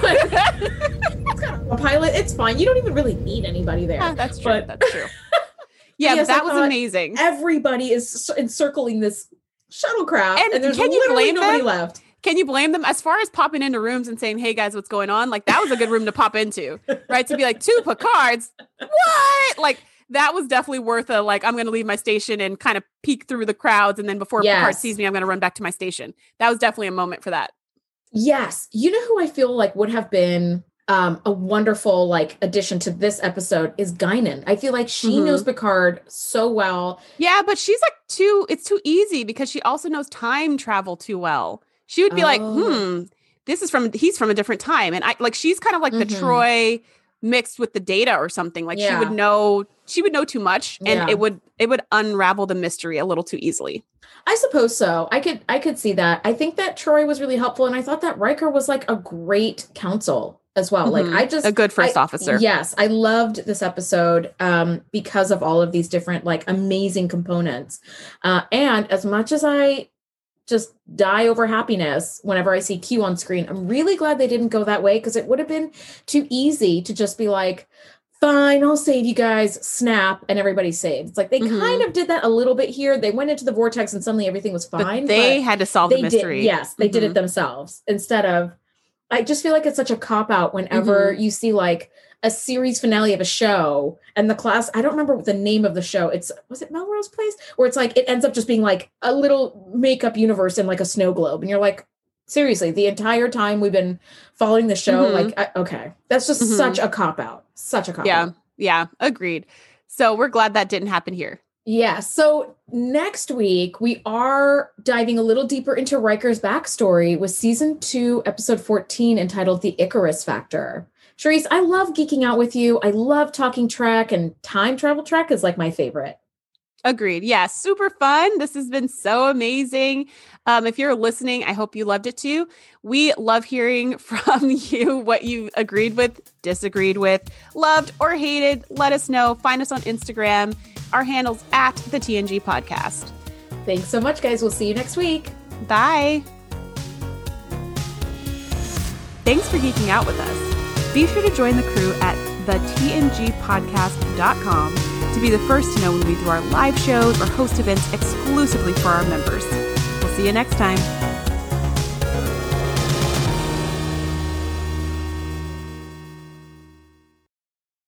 it's got a pilot. It's fine. You don't even really need anybody there. Yeah, that's true. But, that's true. Yeah, yes, that was amazing. Everybody is encircling this shuttlecraft, and, and there's can you literally blame nobody them? left. Can you blame them? As far as popping into rooms and saying, hey guys, what's going on? Like that was a good room to pop into, right? To be like, two Picards, what? Like that was definitely worth a, like, I'm going to leave my station and kind of peek through the crowds. And then before yes. Picard sees me, I'm going to run back to my station. That was definitely a moment for that. Yes. You know who I feel like would have been um, a wonderful like addition to this episode is Guinan. I feel like she mm-hmm. knows Picard so well. Yeah, but she's like too, it's too easy because she also knows time travel too well. She would be oh. like, hmm, this is from, he's from a different time. And I like, she's kind of like mm-hmm. the Troy mixed with the Data or something. Like yeah. she would know, she would know too much and yeah. it would, it would unravel the mystery a little too easily. I suppose so. I could, I could see that. I think that Troy was really helpful. And I thought that Riker was like a great counsel as well. Mm-hmm. Like I just, a good first I, officer. Yes. I loved this episode um, because of all of these different, like amazing components. Uh, and as much as I just die over happiness whenever I see Q on screen, I'm really glad they didn't go that way, because it would have been too easy to just be like, fine, I'll save you guys, snap, and everybody's saved. It's like they mm-hmm. kind of did that a little bit here. They went into the vortex and suddenly everything was fine. But they but had to solve the mystery. Did, yes, they mm-hmm. did it themselves instead of, I just feel like it's such a cop-out whenever mm-hmm. you see like a series finale of a show and the class, I don't remember the name of the show. It's, was it Melrose Place? Where it's like, it ends up just being like a little makeup universe in like a snow globe. And you're like, seriously, the entire time we've been following the show, mm-hmm. like, I, okay, that's just mm-hmm. such a cop-out. Such a cop yeah, out. Yeah, agreed. So we're glad that didn't happen here. Yeah. So next week, we are diving a little deeper into Riker's backstory with season two, episode fourteen, entitled The Icarus Factor. Charisse, I love geeking out with you. I love talking Trek, and time travel Trek is like my favorite. Agreed. Yeah, super fun. This has been so amazing. Um, if you're listening, I hope you loved it too. We love hearing from you what you agreed with, disagreed with, loved, or hated. Let us know. Find us on Instagram. Our handle's at the T N G Podcast. Thanks so much, guys. We'll see you next week. Bye. Thanks for geeking out with us. Be sure to join the crew at the T N G podcast dot com to be the first to know when we do our live shows or host events exclusively for our members. We'll see you next time.